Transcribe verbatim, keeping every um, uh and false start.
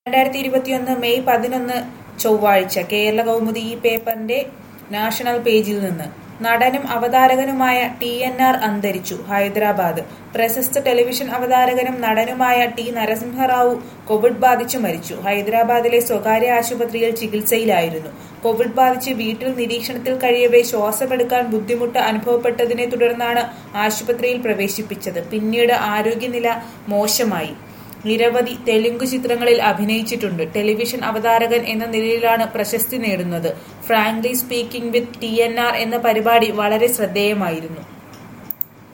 രണ്ടായിരത്തി ഇരുപത്തിയൊന്ന് മെയ് പതിനൊന്ന് ചൊവ്വാഴ്ച കേരള കൗമുദി ഈ പേപ്പറിന്റെ നാഷണൽ പേജിൽ നിന്ന് നടനും അവതാരകനുമായ ടി എൻ ആർ അന്തരിച്ചു. ഹൈദരാബാദ് പ്രശസ്ത ടെലിവിഷൻ അവതാരകനും നടനുമായ ടി നരസിംഹറാവു കോവിഡ് ബാധിച്ചു മരിച്ചു. ഹൈദരാബാദിലെ സ്വകാര്യ ആശുപത്രിയിൽ ചികിത്സയിലായിരുന്നു. കോവിഡ് ബാധിച്ച് വീട്ടിൽ നിരീക്ഷണത്തിൽ കഴിയവേ ശ്വാസമെടുക്കാൻ ബുദ്ധിമുട്ട് അനുഭവപ്പെട്ടതിനെ തുടർന്നാണ് ആശുപത്രിയിൽ പ്രവേശിപ്പിച്ചത്. പിന്നീട് ആരോഗ്യനില മോശമായി. നിരവധി തെലുങ്ക് ചിത്രങ്ങളിൽ അഭിനയിച്ചിട്ടുണ്ട്. ടെലിവിഷൻ അവതാരകൻ എന്ന നിലയിലാണ് പ്രശസ്തി നേടുന്നത്. Frankly speaking with T N R എന്ന പരിപാടി വളരെ ശ്രദ്ധേയമായിരുന്നു.